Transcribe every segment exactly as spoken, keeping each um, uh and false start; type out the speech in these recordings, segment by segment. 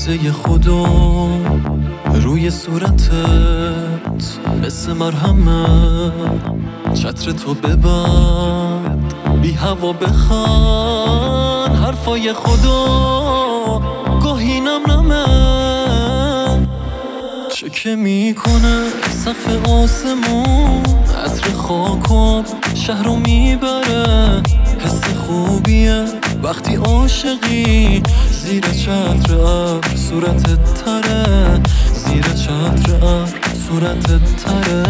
بوسه خدا روی صورتت مثل مرهمه، چتر تو ببند بی هوا بخند، حرفای خدا گاهی نم نمه، چه که میکنه سقف آسمون، عطر خاکاب شهر رو میبره، حس خوبیه وقتی عاشقی، زیر چتر ابر صورتت تره، زیر چتر ابر صورتت تره.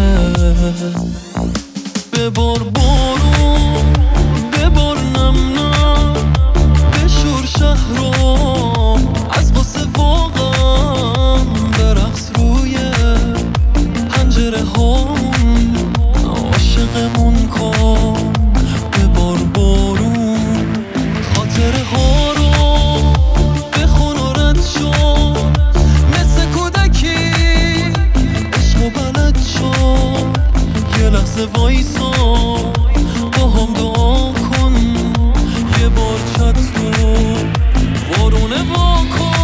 ببار بارون ببار نم نم، بشور شهر رو از غصه واقعا، برقص روی پنجره هامون، عاشقمون کن. ببار بارون خاطره ها رو بخون و رد شو، مثل کودکی عشق و بلد شو، یه لحظه وایسا با هم دعا کن، یه بار چتر رو بارونه واکن.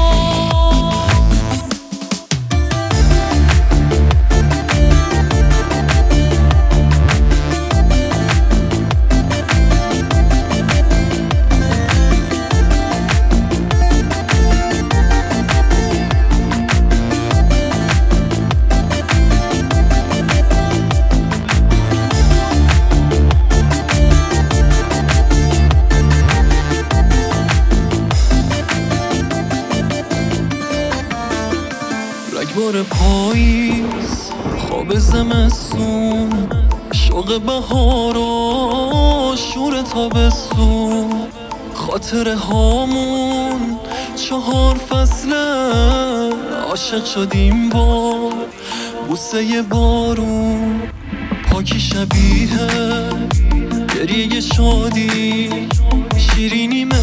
رگبار پاییز خواب زمستون، شوق بهار و شور تابستون، خاطره هامون چهار فصله، عاشق شدیم با بوسه بارون، پاکی شبیه گریه شادی، شیرینی